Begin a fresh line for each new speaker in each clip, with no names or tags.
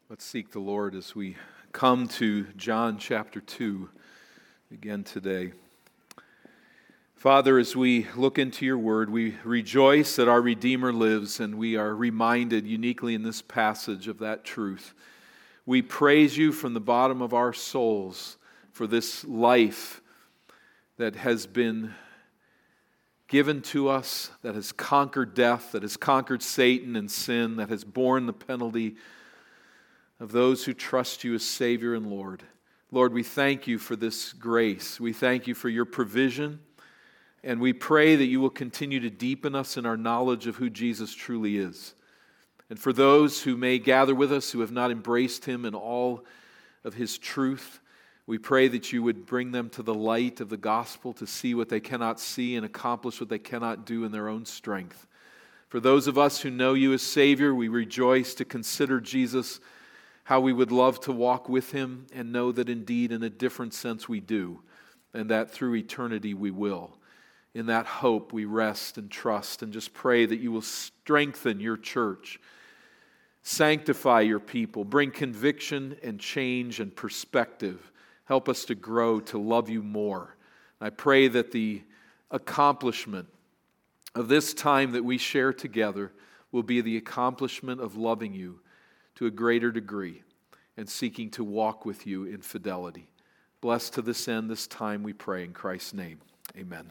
Let's seek the Lord as we come to John chapter 2 again today. Father, as we look into your word, we rejoice that our Redeemer lives, and we are reminded uniquely in this passage of that truth. We praise you from the bottom of our souls for this life that has been given to us, that has conquered death, that has conquered Satan and sin, that has borne the penalty of those who trust you as Savior and Lord. Lord, we thank you for this grace. We thank you for your provision, and we pray that you will continue to deepen us in our knowledge of who Jesus truly is. And for those who may gather with us who have not embraced him in all of his truth, we pray that you would bring them to the light of the gospel to see what they cannot see and accomplish what they cannot do in their own strength. For those of us who know you as Savior, we rejoice to consider Jesus, how we would love to walk with him and know that indeed in a different sense we do, and that through eternity we will. In that hope we rest and trust and just pray that you will strengthen your church, sanctify your people, bring conviction and change and perspective. Help us to grow to love you more. I pray that the accomplishment of this time that we share together will be the accomplishment of loving you to a greater degree and seeking to walk with you in fidelity. Bless to this end this time, we pray in Christ's name. Amen.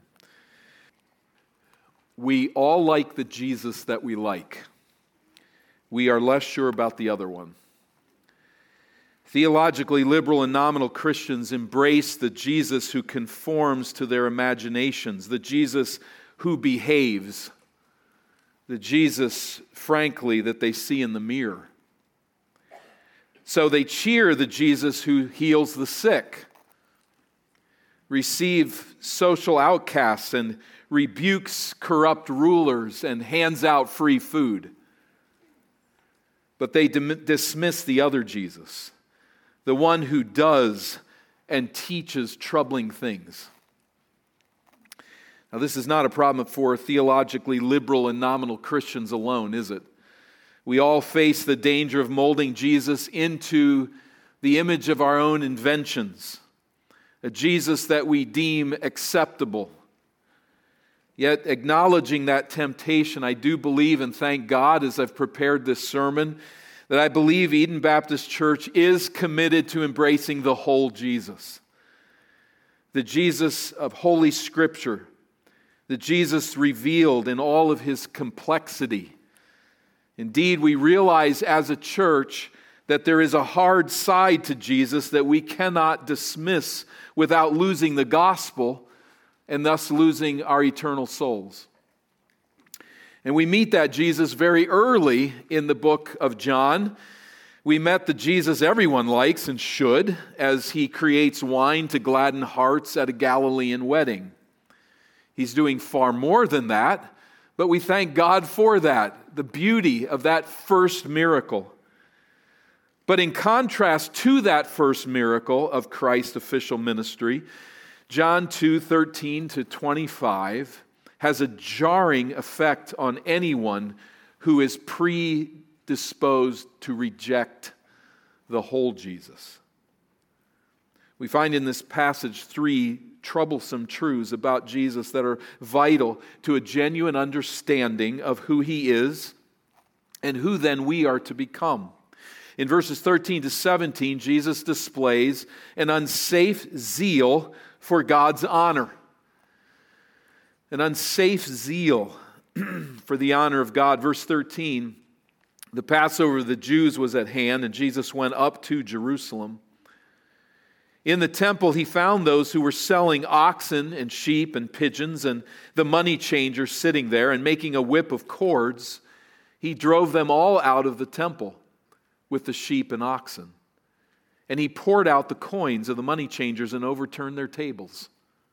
We all like the Jesus that we like. We are less sure about the other one. Theologically liberal and nominal Christians embrace the Jesus who conforms to their imaginations, the Jesus who behaves, the Jesus, frankly, that they see in the mirror. So they cheer the Jesus who heals the sick, receives social outcasts, and rebukes corrupt rulers and hands out free food. But they dismiss the other Jesus, the one who does and teaches troubling things. Now, this is not a problem for theologically liberal and nominal Christians alone, is it? We all face the danger of molding Jesus into the image of our own inventions, a Jesus that we deem acceptable. Yet, acknowledging that temptation, I do believe, and thank God as I've prepared this sermon, that I believe Eden Baptist Church is committed to embracing the whole Jesus. The Jesus of Holy Scripture, the Jesus revealed in all of his complexity. Indeed, we realize as a church that there is a hard side to Jesus that we cannot dismiss without losing the gospel and thus losing our eternal souls. And we meet that Jesus very early in the book of John. We met the Jesus everyone likes and should, as he creates wine to gladden hearts at a Galilean wedding. He's doing far more than that, but we thank God for that, the beauty of that first miracle. But in contrast to that first miracle of Christ's official ministry, John 2:13 to 25 has a jarring effect on anyone who is predisposed to reject the whole Jesus. We find in this passage three troublesome truths about Jesus that are vital to a genuine understanding of who he is and who then we are to become. In verses 13 to 17, Jesus displays an unsafe zeal for God's honor. An unsafe zeal for the honor of God. Verse 13, the Passover of the Jews was at hand, and Jesus went up to Jerusalem. In the temple, he found those who were selling oxen and sheep and pigeons, and the money changers sitting there, and making a whip of cords, he drove them all out of the temple with the sheep and oxen. And he poured out the coins of the money changers and overturned their tables.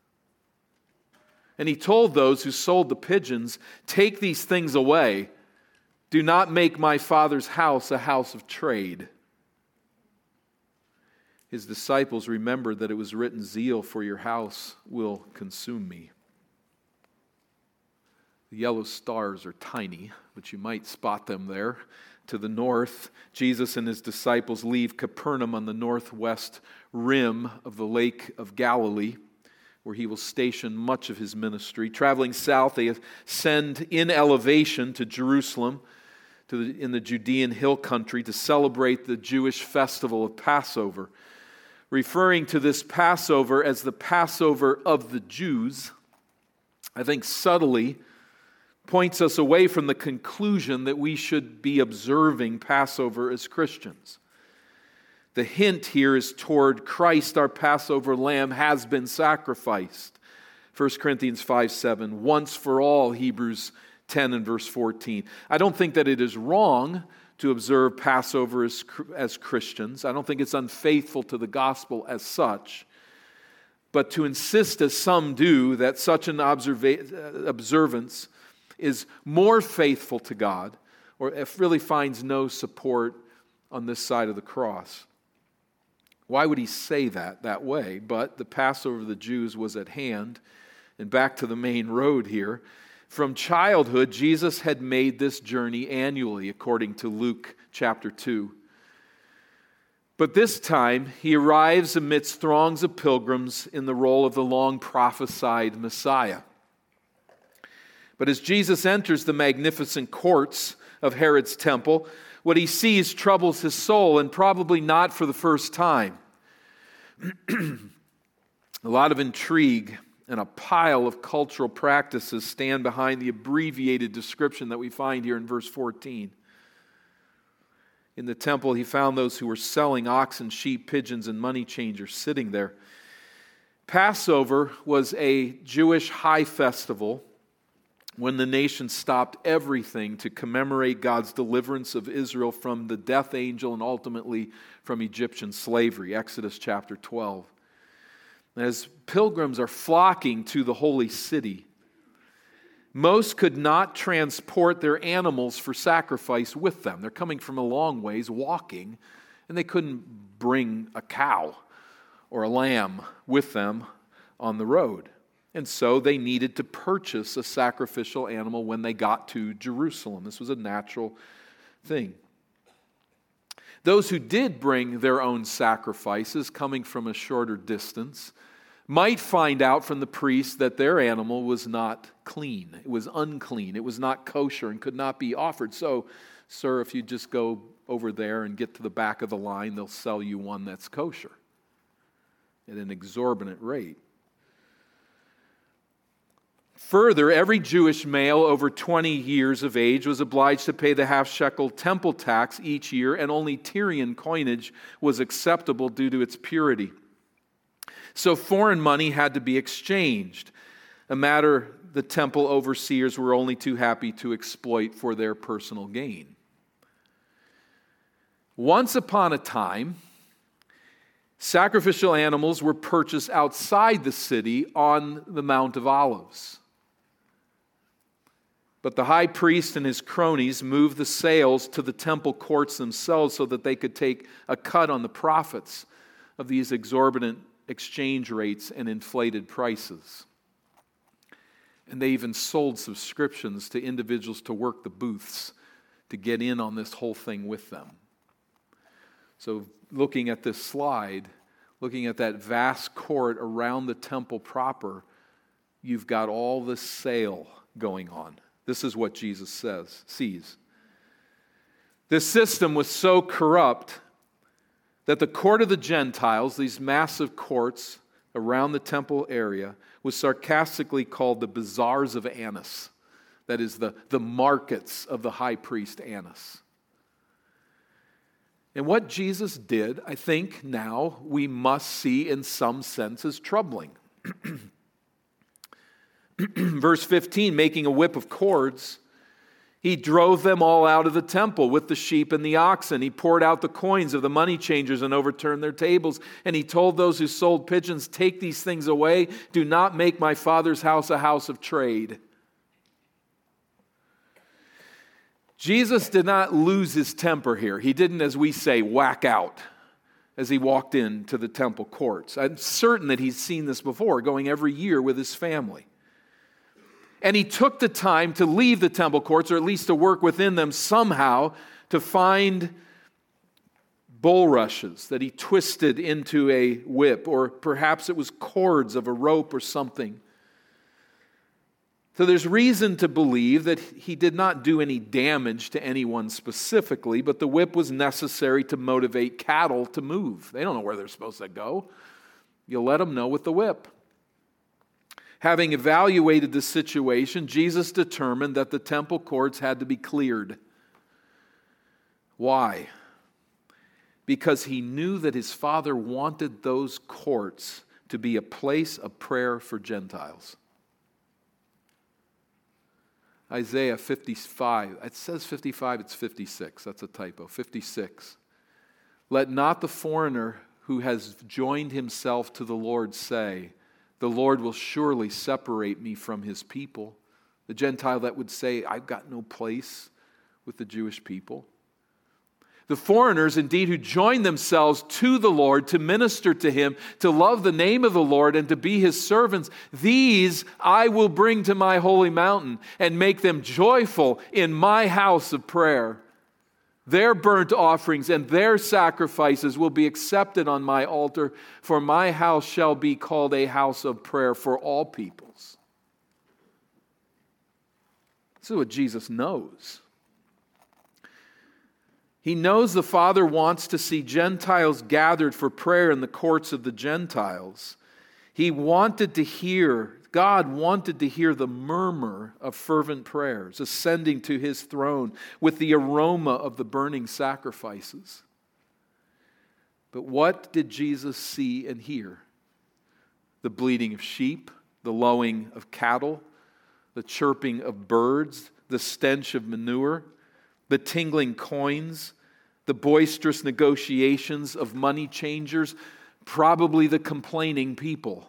And he told those who sold the pigeons, "Take these things away. Do not make my Father's house a house of trade." His disciples remembered that it was written, "Zeal for your house will consume me." The yellow stars are tiny, but you might spot them there to the north. Jesus and his disciples leave Capernaum on the northwest rim of the Lake of Galilee, where he will station much of his ministry. Traveling south, they ascend in elevation to Jerusalem, in the Judean hill country, to celebrate the Jewish festival of Passover. Referring to this Passover as the Passover of the Jews, I think subtly points us away from the conclusion that we should be observing Passover as Christians. The hint here is toward Christ, our Passover lamb, has been sacrificed. 1 Corinthians 5:7, once for all, Hebrews 10 and verse 14. I don't think that it is wrong to observe Passover as Christians. I don't think it's unfaithful to the gospel as such. But to insist, as some do, that such an observance is more faithful to God, or it really finds no support on this side of the cross. Why would he say that way? But the Passover of the Jews was at hand. And back to the main road here. From childhood, Jesus had made this journey annually, according to Luke chapter 2. But this time, he arrives amidst throngs of pilgrims in the role of the long prophesied Messiah. But as Jesus enters the magnificent courts of Herod's temple, what he sees troubles his soul, and probably not for the first time. A lot of intrigue and a pile of cultural practices stand behind the abbreviated description that we find here in verse 14. In the temple, he found those who were selling oxen, sheep, pigeons, and money changers sitting there. Passover was a Jewish high festival when the nation stopped everything to commemorate God's deliverance of Israel from the death angel and ultimately from Egyptian slavery, Exodus chapter 12. As pilgrims are flocking to the holy city, most could not transport their animals for sacrifice with them. They're coming from a long ways, walking, and they couldn't bring a cow or a lamb with them on the road. And so they needed to purchase a sacrificial animal when they got to Jerusalem. This was a natural thing. Those who did bring their own sacrifices, coming from a shorter distance, might find out from the priest that their animal was not clean. It was unclean. It was not kosher and could not be offered. So, sir, if you just go over there and get to the back of the line, they'll sell you one that's kosher at an exorbitant rate. Further, every Jewish male over 20 years of age was obliged to pay the half-shekel temple tax each year, and only Tyrian coinage was acceptable due to its purity. So foreign money had to be exchanged, a matter the temple overseers were only too happy to exploit for their personal gain. Once upon a time, sacrificial animals were purchased outside the city on the Mount of Olives. But the high priest and his cronies moved the sales to the temple courts themselves so that they could take a cut on the profits of these exorbitant exchange rates and inflated prices. And they even sold subscriptions to individuals to work the booths to get in on this whole thing with them. So looking at this slide, looking at that vast court around the temple proper, you've got all this sale going on. This is what Jesus sees. This system was so corrupt that the court of the Gentiles, these massive courts around the temple area, was sarcastically called the bazaars of Annas. That is the markets of the high priest Annas. And what Jesus did, I think now we must see in some sense as troubling. Verse 15, making a whip of cords, he drove them all out of the temple with the sheep and the oxen. He poured out the coins of the money changers and overturned their tables. And he told those who sold pigeons, take these things away. Do not make my Father's house a house of trade. Jesus did not lose his temper here. He didn't, as we say, whack out as he walked into the temple courts. I'm certain that he's seen this before, going every year with his family. And he took the time to leave the temple courts, or at least to work within them somehow, to find bulrushes that he twisted into a whip, or perhaps it was cords of a rope or something. So there's reason to believe that he did not do any damage to anyone specifically, but the whip was necessary to motivate cattle to move. They don't know where they're supposed to go. You let them know with the whip. Having evaluated the situation, Jesus determined that the temple courts had to be cleared. Why? Because he knew that his Father wanted those courts to be a place of prayer for Gentiles. Isaiah 55, it says 55, it's 56, that's a typo, 56. Let not the foreigner who has joined himself to the Lord say, the Lord will surely separate me from his people. The Gentile that would say, I've got no place with the Jewish people. The foreigners, indeed, who join themselves to the Lord to minister to him, to love the name of the Lord and to be his servants, these I will bring to my holy mountain and make them joyful in my house of prayer. Their burnt offerings and their sacrifices will be accepted on my altar, for my house shall be called a house of prayer for all peoples. This is what Jesus knows. He knows the Father wants to see Gentiles gathered for prayer in the courts of the Gentiles. God wanted to hear the murmur of fervent prayers ascending to his throne with the aroma of the burning sacrifices. But what did Jesus see and hear? The bleating of sheep, the lowing of cattle, the chirping of birds, the stench of manure, the tingling coins, the boisterous negotiations of money changers, probably the complaining people.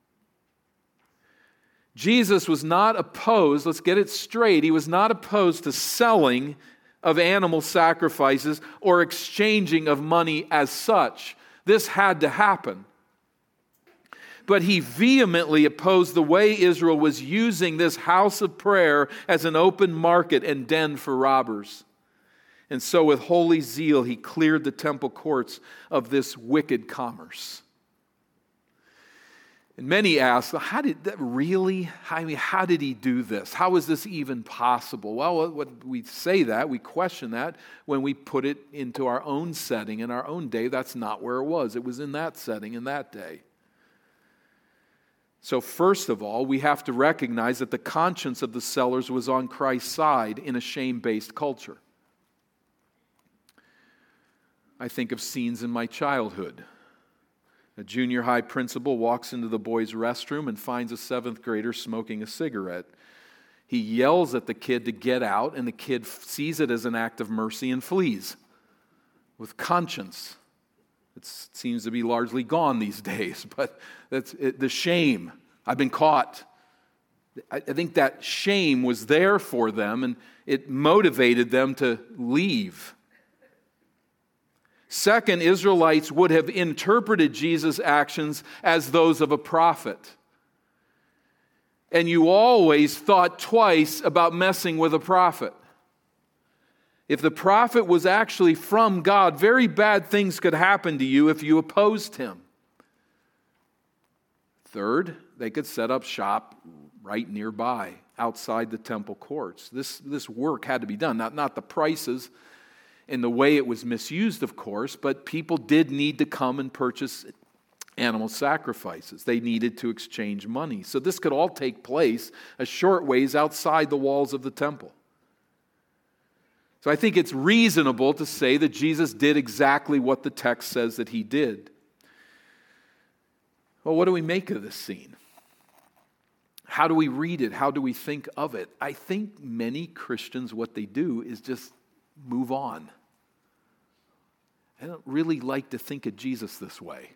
Jesus was not opposed, let's get it straight, he was not opposed to selling of animal sacrifices or exchanging of money as such. This had to happen. But he vehemently opposed the way Israel was using this house of prayer as an open market and den for robbers. And so with holy zeal, he cleared the temple courts of this wicked commerce. And many ask, how did he do this? How is this even possible? Well, we say that, we question that when we put it into our own setting in our own day. That's not where it was. It was in that setting in that day. So first of all, we have to recognize that the conscience of the sellers was on Christ's side in a shame-based culture. I think of scenes in my childhood. A junior high principal walks into the boys' restroom and finds a 7th grader smoking a cigarette. He yells at the kid to get out, and the kid sees it as an act of mercy and flees with conscience. It seems to be largely gone these days, but that's it, the shame. I've been caught. I think that shame was there for them, and it motivated them to leave. Second, Israelites would have interpreted Jesus' actions as those of a prophet. And you always thought twice about messing with a prophet. If the prophet was actually from God, very bad things could happen to you if you opposed him. Third, they could set up shop right nearby, outside the temple courts. This work had to be done. Not the prices and the way it was misused, of course, but people did need to come and purchase animal sacrifices. They needed to exchange money. So this could all take place a short ways outside the walls of the temple. So I think it's reasonable to say that Jesus did exactly what the text says that he did. Well, what do we make of this scene? How do we read it? How do we think of it? I think many Christians, what they do is just move on. I don't really like to think of Jesus this way.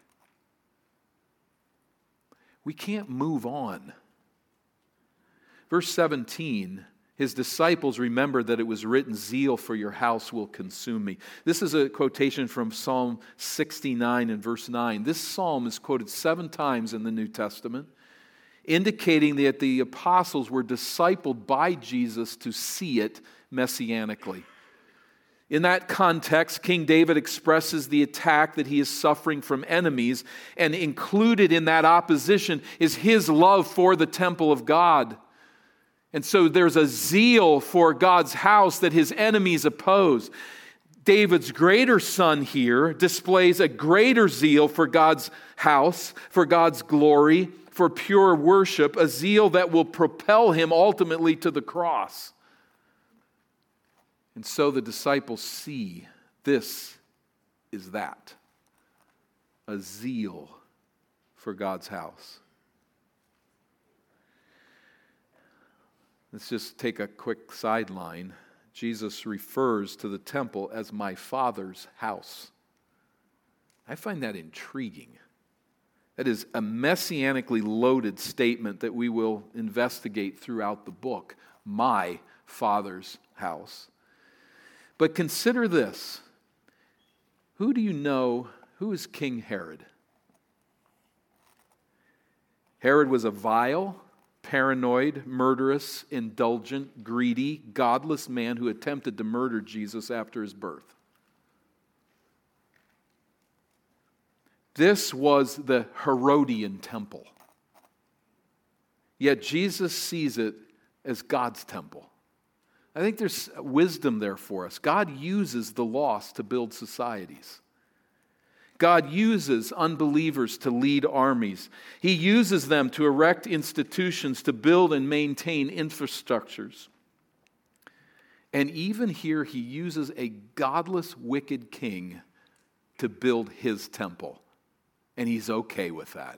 We can't move on. Verse 17, his disciples remembered that it was written, "Zeal for your house will consume me." This is a quotation from Psalm 69 and verse 9. This psalm is quoted 7 times in the New Testament. indicating that the apostles were discipled by Jesus to see it messianically. In that context, King David expresses the attack that he is suffering from enemies, and included in that opposition is his love for the temple of God. And so there's a zeal for God's house that his enemies oppose. David's greater son here displays a greater zeal for God's house, for God's glory, for pure worship, a zeal that will propel him ultimately to the cross. And so the disciples see this is that, a zeal for God's house. Let's just take a quick sideline. Jesus refers to the temple as my Father's house. I find that intriguing. That is a messianically loaded statement that we will investigate throughout the book. My Father's house. But consider this. Who do you know, who is King Herod? Herod was a vile, paranoid, murderous, indulgent, greedy, godless man who attempted to murder Jesus after his birth. This was the Herodian temple. Yet Jesus sees it as God's temple. I think there's wisdom there for us. God uses the lost to build societies. God uses unbelievers to lead armies. He uses them to erect institutions, to build and maintain infrastructures. And even here, he uses a godless, wicked king to build his temple. And he's okay with that.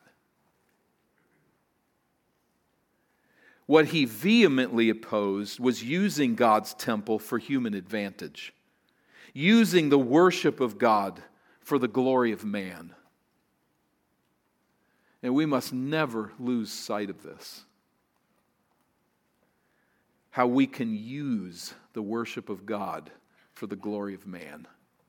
What he vehemently opposed was using God's temple for human advantage, using the worship of God for the glory of man. And we must never lose sight of this. How we can use the worship of God for the glory of man.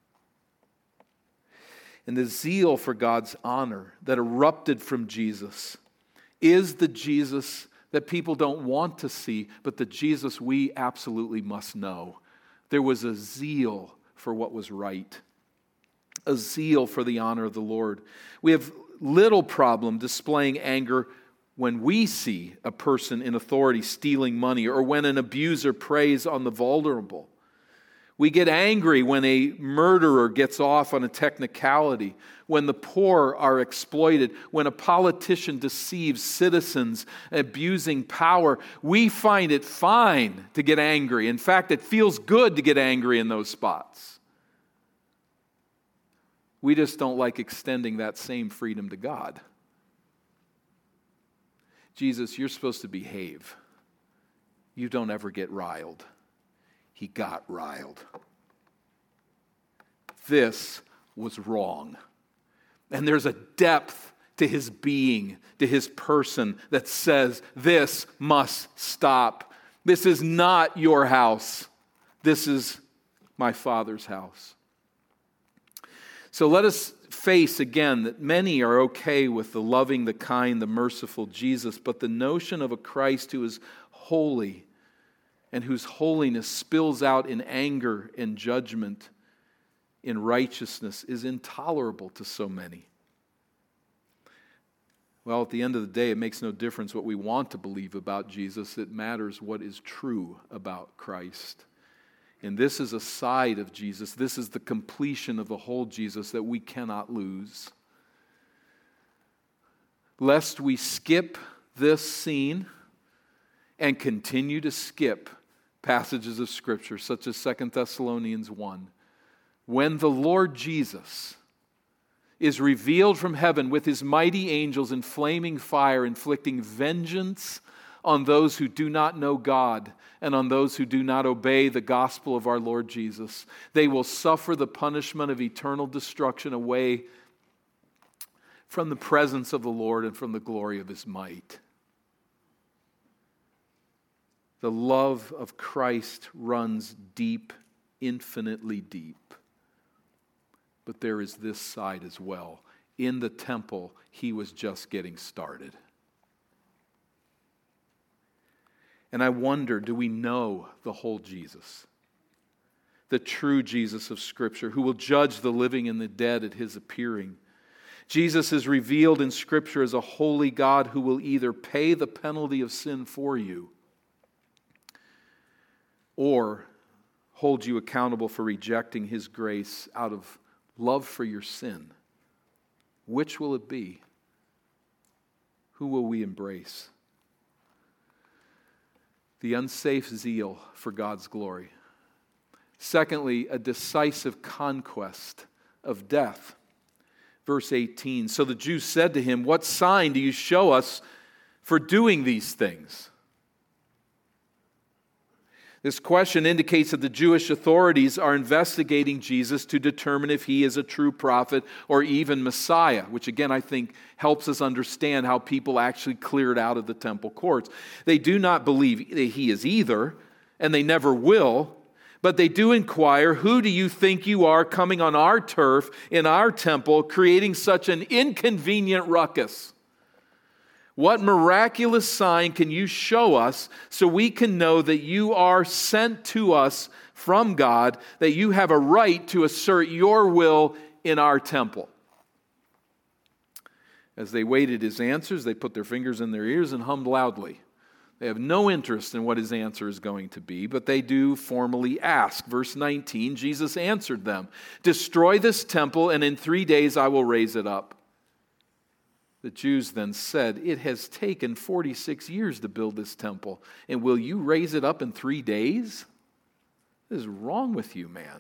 And the zeal for God's honor that erupted from Jesus is the Jesus that people don't want to see, but the Jesus we absolutely must know. There was a zeal for what was right, a zeal for the honor of the Lord. We have little problem displaying anger when we see a person in authority stealing money or when an abuser preys on the vulnerable. We get angry when a murderer gets off on a technicality, when the poor are exploited, when a politician deceives citizens, abusing power. We find it fine to get angry. In fact, it feels good to get angry in those spots. We just don't like extending that same freedom to God. Jesus, you're supposed to behave. You don't ever get riled. He got riled. This was wrong. And there's a depth to his being, to his person, that says this must stop. This is not your house. This is my Father's house. So let us face again that many are okay with the loving, the kind, the merciful Jesus, but the notion of a Christ who is holy and whose holiness spills out in anger and judgment, in righteousness, is intolerable to so many. Well, at the end of the day, it makes no difference what we want to believe about Jesus. It matters what is true about Christ. And this is a side of Jesus. This is the completion of the whole Jesus that we cannot lose. Lest we skip this scene and continue to skip passages of Scripture, such as 2 Thessalonians 1. When the Lord Jesus is revealed from heaven with his mighty angels in flaming fire, inflicting vengeance on those who do not know God and on those who do not obey the gospel of our Lord Jesus, they will suffer the punishment of eternal destruction away from the presence of the Lord and from the glory of his might. The love of Christ runs deep, infinitely deep. But there is this side as well. In the temple, he was just getting started. And I wonder, do we know the whole Jesus? The true Jesus of Scripture, who will judge the living and the dead at his appearing. Jesus is revealed in Scripture as a holy God who will either pay the penalty of sin for you or hold you accountable for rejecting his grace out of love for your sin. Which will it be? Who will we embrace? The unsafe zeal for God's glory. Secondly, a decisive conquest of death. Verse 18, so the Jews said to him, what sign do you show us for doing these things? This question indicates that the Jewish authorities are investigating Jesus to determine if he is a true prophet or even Messiah, which again I think helps us understand how people actually cleared out of the temple courts. They do not believe that he is either, and they never will, but they do inquire, who do you think you are coming on our turf in our temple, creating such an inconvenient ruckus? What miraculous sign can you show us so we can know that you are sent to us from God, that you have a right to assert your will in our temple? As they waited his answers, they put their fingers in their ears and hummed loudly. They have no interest in what his answer is going to be, but they do formally ask. Verse 19, Jesus answered them, destroy this temple, and in 3 days I will raise it up. The Jews then said, it has taken 46 years to build this temple, and will you raise it up in 3 days? What is wrong with you, man?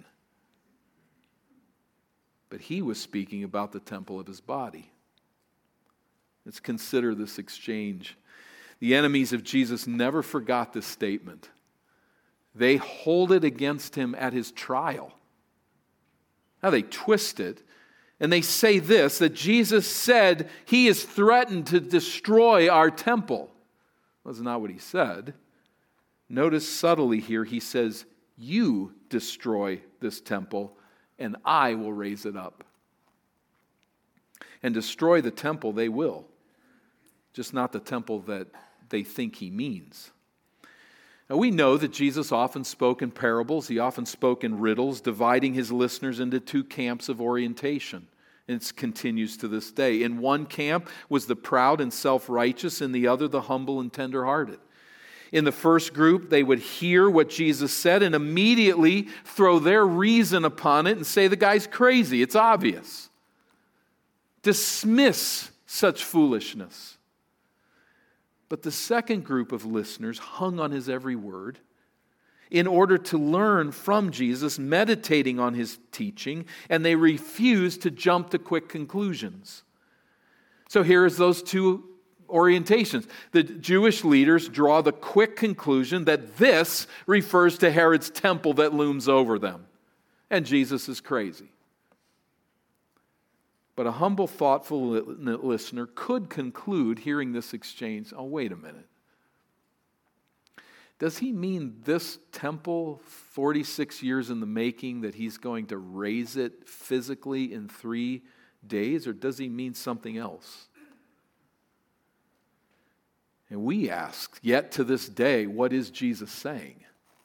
But he was speaking about the temple of his body. Let's consider this exchange. The enemies of Jesus never forgot this statement. They hold it against him at his trial. Now they twist it, and they say this, that Jesus said he is threatened to destroy our temple. That's not what he said. Notice subtly here, he says, you destroy this temple, and I will raise it up. And destroy the temple they will, just not the temple that they think he means. Now we know that Jesus often spoke in parables. He often spoke in riddles, dividing his listeners into two camps of orientation. And it continues to this day. In one camp was the proud and self-righteous, in the other the humble and tender-hearted. In the first group, they would hear what Jesus said and immediately throw their reason upon it and say the guy's crazy. It's obvious. Dismiss such foolishness. But the second group of listeners hung on his every word in order to learn from Jesus, meditating on his teaching, and they refused to jump to quick conclusions. So here's those two orientations. The Jewish leaders draw the quick conclusion that this refers to Herod's temple that looms over them, and Jesus is crazy. But a humble, thoughtful listener could conclude, hearing this exchange, oh, wait a minute. Does he mean this temple, 46 years in the making, that he's going to raise it physically in 3 days, or does he mean something else? And we ask, yet to this day, what is Jesus saying?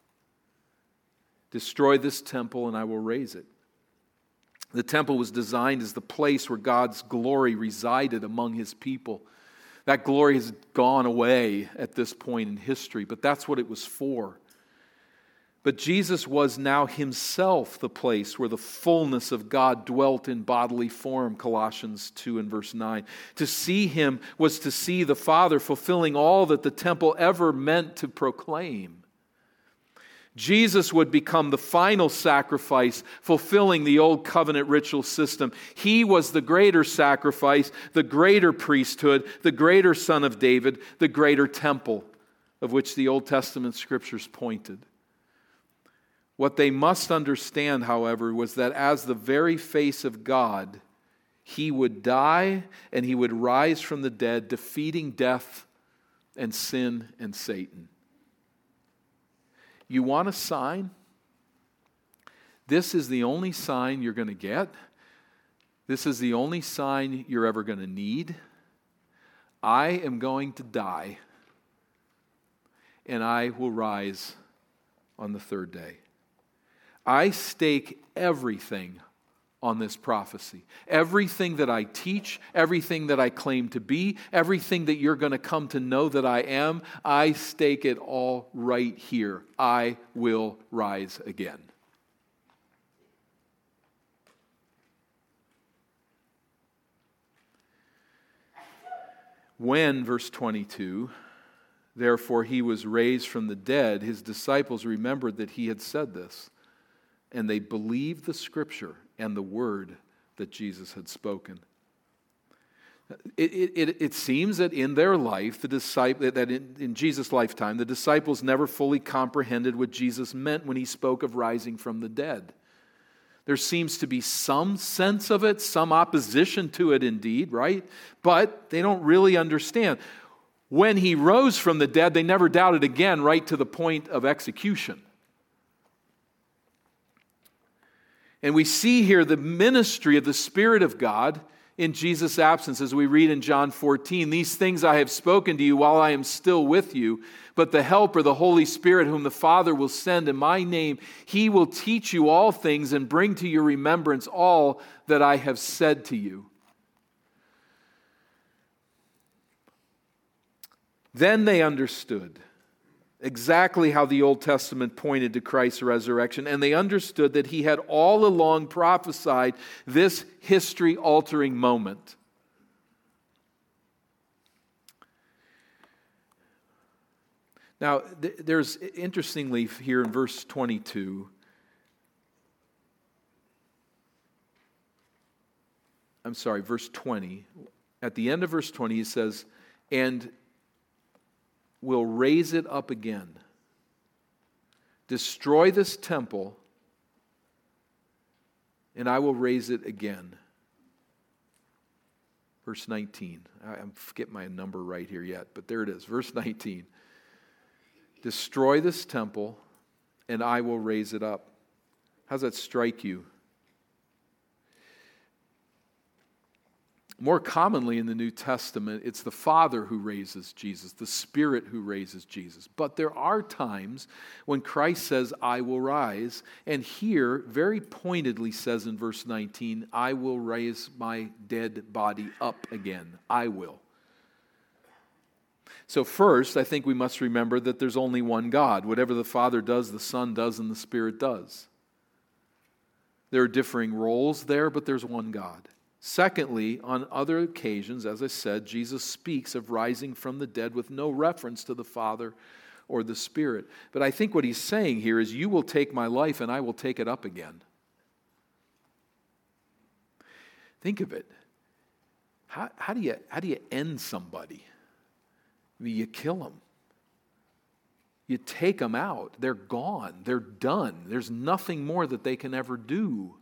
Destroy this temple and I will raise it. The temple was designed as the place where God's glory resided among his people. That glory has gone away at this point in history, but that's what it was for. But Jesus was now himself the place where the fullness of God dwelt in bodily form, Colossians 2 and verse 9. To see him was to see the Father fulfilling all that the temple ever meant to proclaim. Jesus would become the final sacrifice, fulfilling the old covenant ritual system. He was the greater sacrifice, the greater priesthood, the greater Son of David, the greater temple, of which the Old Testament scriptures pointed. What they must understand, however, was that as the very face of God, he would die and he would rise from the dead, defeating death and sin and Satan. You want a sign? This is the only sign you're going to get. This is the only sign you're ever going to need. I am going to die. and I will rise on the third day. I stake everything on this prophecy. Everything that I teach, everything that I claim to be, everything that you're going to come to know that I am, I stake it all right here. I will rise again. When, verse 22, therefore he was raised from the dead, his disciples remembered that he had said this, and they believed the scripture and the word that Jesus had spoken. It seems that in their life, in Jesus' lifetime, the disciples never fully comprehended what Jesus meant when he spoke of rising from the dead. There seems to be some sense of it, some opposition to it indeed, right? But they don't really understand. When he rose from the dead, they never doubted again, right to the point of execution. And we see here the ministry of the Spirit of God in Jesus' absence, as we read in John 14. These things I have spoken to you while I am still with you, but the Helper, the Holy Spirit, whom the Father will send in my name, he will teach you all things and bring to your remembrance all that I have said to you. Then they understood exactly how the Old Testament pointed to Christ's resurrection, and they understood that he had all along prophesied this history-altering moment. Now, there's, interestingly, here in verse 22, verse 20. At the end of verse 20, he says, and will raise it up again. Destroy this temple, and I will raise it again. Verse 19. I'm getting my number right here yet, but there it is. Verse 19. Destroy this temple, and I will raise it up. How does that strike you? More commonly in the New Testament, it's the Father who raises Jesus, the Spirit who raises Jesus. But there are times when Christ says, I will rise, and here very pointedly says in verse 19, I will raise my dead body up again. I will. So first, I think we must remember that there's only one God. Whatever the Father does, the Son does, and the Spirit does. There are differing roles there, but there's one God. Secondly, on other occasions, as I said, Jesus speaks of rising from the dead with no reference to the Father or the Spirit. But I think what he's saying here is, you will take my life and I will take it up again. Think of it. How do you end somebody? I mean, you kill them. You take them out. They're gone. They're done. There's nothing more that they can ever do.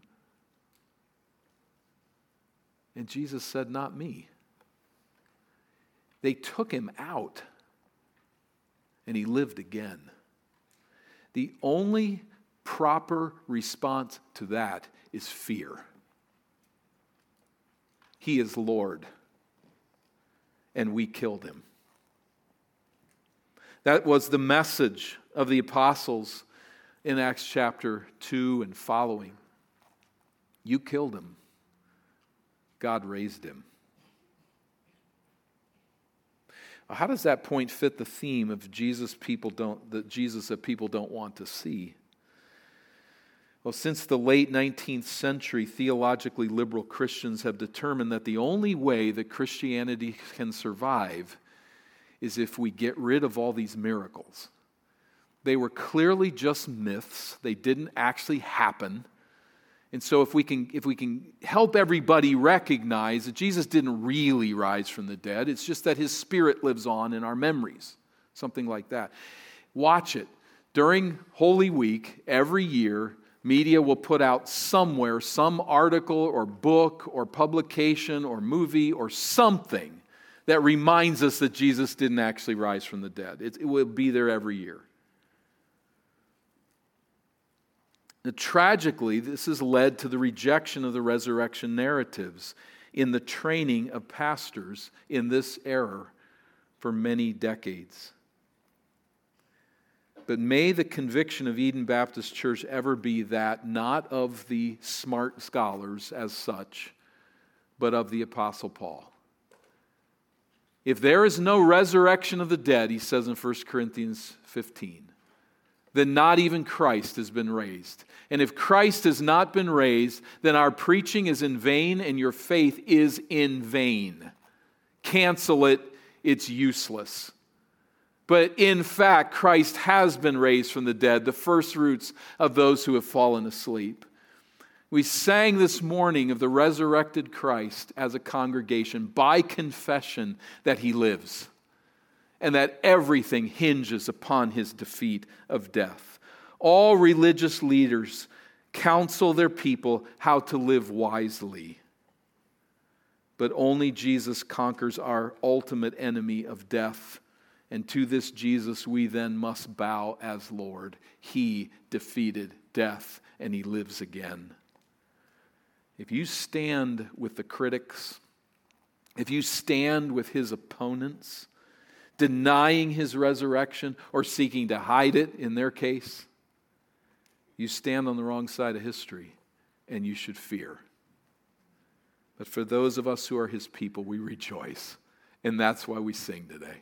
And Jesus said, not me. They took him out, and he lived again. The only proper response to that is fear. He is Lord, and we killed him. That was the message of the apostles in Acts chapter 2 and following. You killed him. God raised him. How does that point fit the theme of Jesus that people don't want to see? Well, since the late 19th century, theologically liberal Christians have determined that the only way that Christianity can survive is if we get rid of all these miracles. They were clearly just myths. They didn't actually happen. And so if we can help everybody recognize that Jesus didn't really rise from the dead, it's just that his Spirit lives on in our memories, something like that. Watch it. During Holy Week, every year, media will put out somewhere some article or book or publication or movie or something that reminds us that Jesus didn't actually rise from the dead. It will be there every year. Now, tragically, this has led to the rejection of the resurrection narratives in the training of pastors in this era for many decades. But may the conviction of Eden Baptist Church ever be that, not of the smart scholars as such, but of the Apostle Paul. If there is no resurrection of the dead, he says in 1 Corinthians 15, then not even Christ has been raised. And if Christ has not been raised, then our preaching is in vain and your faith is in vain. Cancel it, it's useless. But in fact, Christ has been raised from the dead, the first fruits of those who have fallen asleep. We sang this morning of the resurrected Christ as a congregation by confession that he lives and that everything hinges upon his defeat of death. All religious leaders counsel their people how to live wisely. But only Jesus conquers our ultimate enemy of death. And to this Jesus we then must bow as Lord. He defeated death and he lives again. If you stand with the critics, if you stand with his opponents, denying his resurrection or seeking to hide it in their case, you stand on the wrong side of history and you should fear. But for those of us who are his people, we rejoice. And that's why we sing today.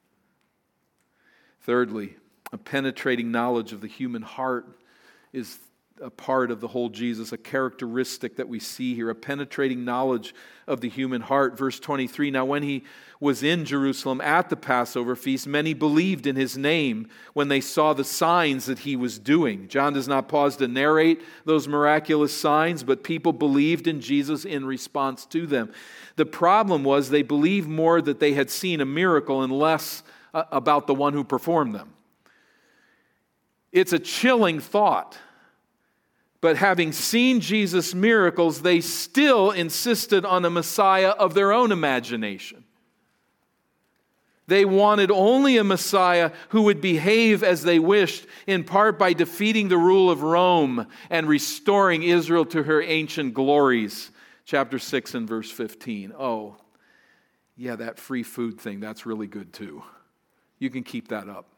Thirdly, a penetrating knowledge of the human heart is a part of the whole Jesus, a characteristic that we see here, a penetrating knowledge of the human heart. Verse 23, now when he was in Jerusalem at the Passover feast, many believed in his name when they saw the signs that he was doing. John does not pause to narrate those miraculous signs, but people believed in Jesus in response to them. The problem was they believed more that they had seen a miracle and less about the one who performed them. It's a chilling thought. But having seen Jesus' miracles, they still insisted on a Messiah of their own imagination. They wanted only a Messiah who would behave as they wished, in part by defeating the rule of Rome and restoring Israel to her ancient glories. Chapter 6 and verse 15. Oh, yeah, that free food thing, that's really good too. You can keep that up.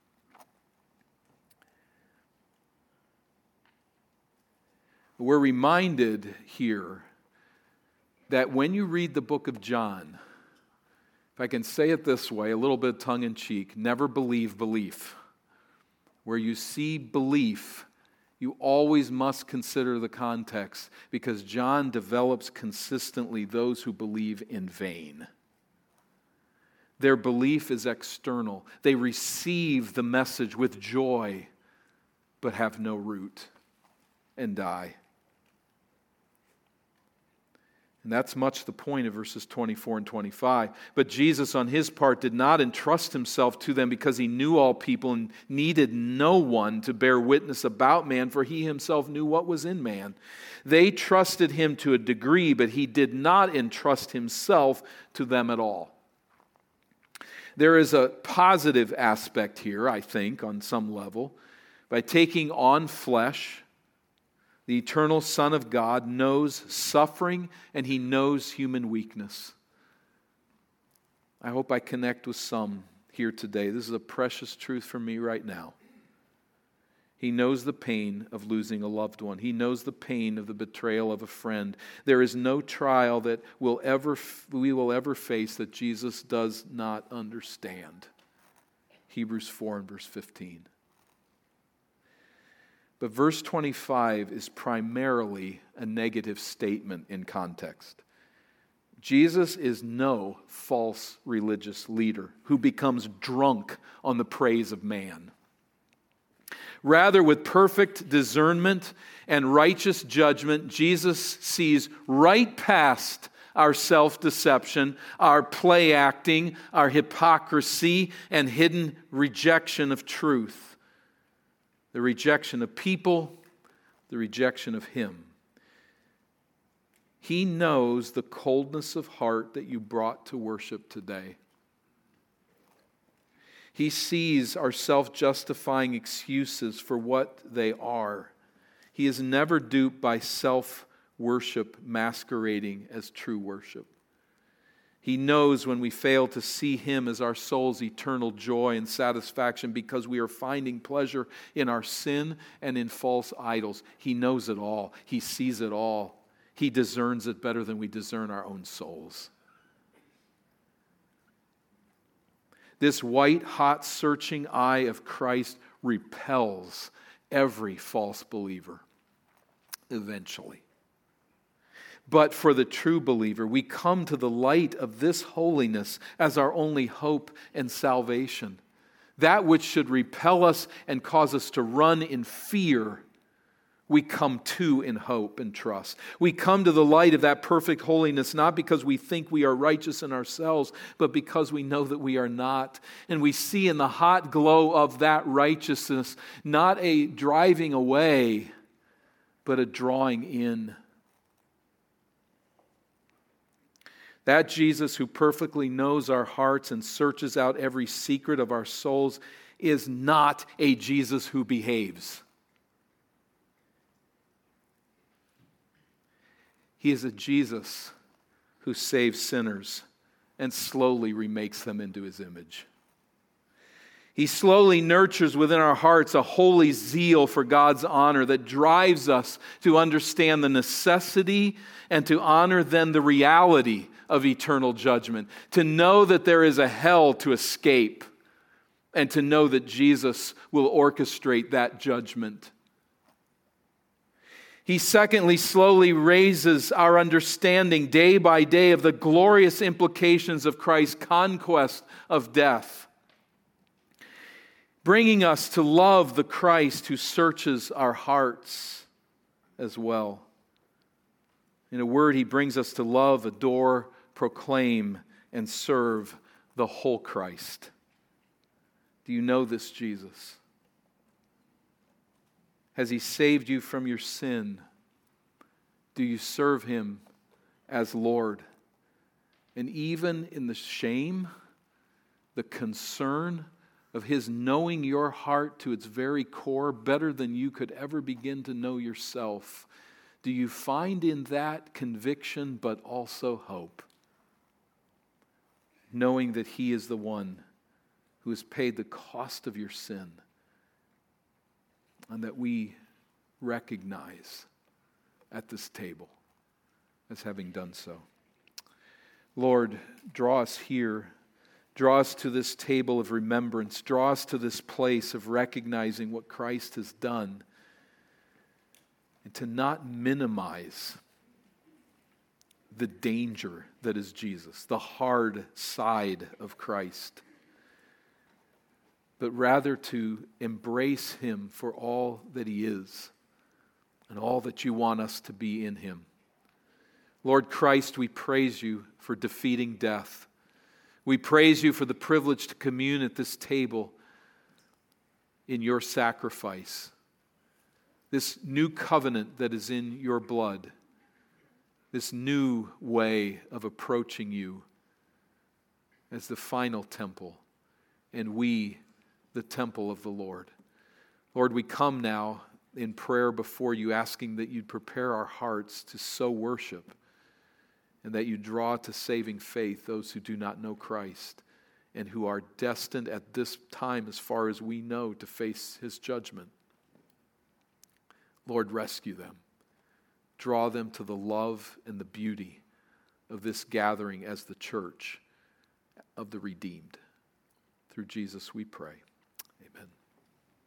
We're reminded here that when you read the book of John, if I can say it this way, a little bit tongue-in-cheek, never believe belief. Where you see belief, you always must consider the context, because John develops consistently those who believe in vain. Their belief is external. They receive the message with joy, but have no root and die. And that's much the point of verses 24 and 25. But Jesus, on his part, did not entrust himself to them because he knew all people and needed no one to bear witness about man, for he himself knew what was in man. They trusted him to a degree, but he did not entrust himself to them at all. There is a positive aspect here, I think, on some level. By taking on flesh, the eternal Son of God knows suffering and he knows human weakness. I hope I connect with some here today. This is a precious truth for me right now. He knows the pain of losing a loved one. He knows the pain of the betrayal of a friend. There is no trial that we will ever face that Jesus does not understand. Hebrews 4 and verse 15. But verse 25 is primarily a negative statement in context. Jesus is no false religious leader who becomes drunk on the praise of man. Rather, with perfect discernment and righteous judgment, Jesus sees right past our self-deception, our play acting, our hypocrisy, and hidden rejection of truth. The rejection of people, the rejection of Him. He knows the coldness of heart that you brought to worship today. He sees our self-justifying excuses for what they are. He is never duped by self-worship masquerading as true worship. He knows when we fail to see Him as our soul's eternal joy and satisfaction because we are finding pleasure in our sin and in false idols. He knows it all. He sees it all. He discerns it better than we discern our own souls. This white-hot searching eye of Christ repels every false believer eventually. But for the true believer, we come to the light of this holiness as our only hope and salvation. That which should repel us and cause us to run in fear, we come to in hope and trust. We come to the light of that perfect holiness not because we think we are righteous in ourselves, but because we know that we are not. And we see in the hot glow of that righteousness not a driving away, but a drawing in. That Jesus who perfectly knows our hearts and searches out every secret of our souls is not a Jesus who behaves. He is a Jesus who saves sinners and slowly remakes them into His image. He slowly nurtures within our hearts a holy zeal for God's honor that drives us to understand the necessity and to honor then the reality of eternal judgment, to know that there is a hell to escape, and to know that Jesus will orchestrate that judgment. He secondly slowly raises our understanding day by day of the glorious implications of Christ's conquest of death, bringing us to love the Christ who searches our hearts as well. In a word, He brings us to love, adore, proclaim, and serve the whole Christ. Do you know this Jesus? Has He saved you from your sin? Do you serve Him as Lord? And even in the shame, the concern of His knowing your heart to its very core better than you could ever begin to know yourself, do you find in that conviction but also hope? Knowing that He is the one who has paid the cost of your sin, and that we recognize at this table as having done so. Lord, draw us here. Draw us to this table of remembrance. Draw us to this place of recognizing what Christ has done, and to not minimize the danger that is Jesus, the hard side of Christ, but rather to embrace Him for all that He is and all that you want us to be in Him. Lord Christ, we praise you for defeating death. We praise you for the privilege to commune at this table in your sacrifice, this new covenant that is in your blood, this new way of approaching you as the final temple, and we, the temple of the Lord. Lord, we come now in prayer before you, asking that you'd prepare our hearts to so worship, and that you draw to saving faith those who do not know Christ and who are destined at this time, as far as we know, to face His judgment. Lord, rescue them. Draw them to the love and the beauty of this gathering as the church of the redeemed. Through Jesus we pray.